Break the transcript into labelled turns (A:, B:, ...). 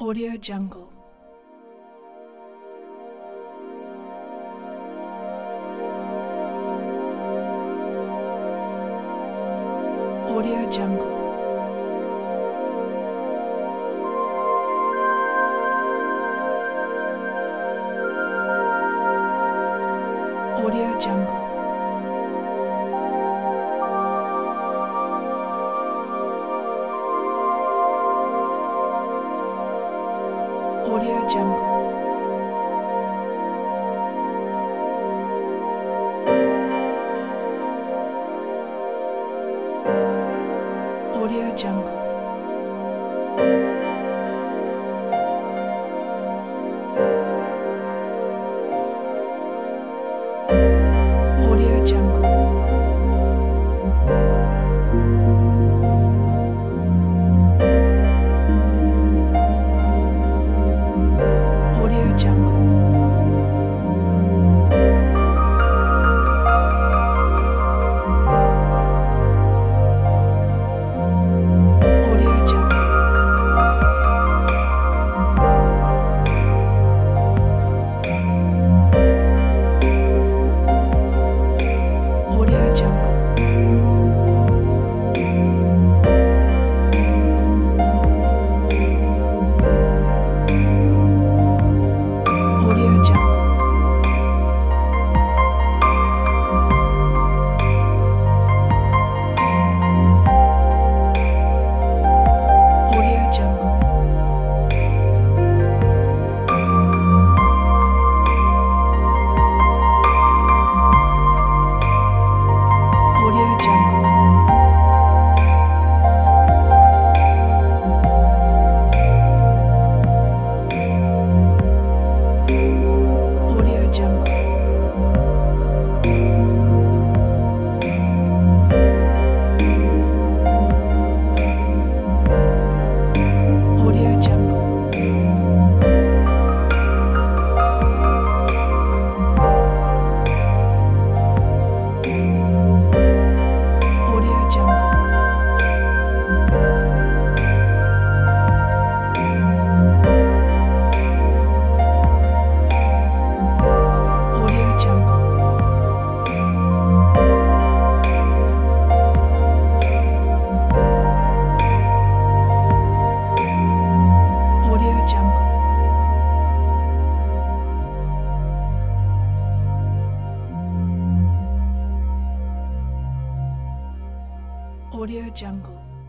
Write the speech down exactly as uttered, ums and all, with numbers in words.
A: Audio Jungle. Audio Jungle. Audio Jungle. Audio Jungle. Audio Jungle. Audio Jungle. Audio Jungle. Audio Jungle. Audio Jungle. Audio Jungle. Audio Jungle. Audio Jungle. Audio Jungle. Audio Jungle. Audio Jungle. Audio Jungle. Audio Jungle. Audio Jungle.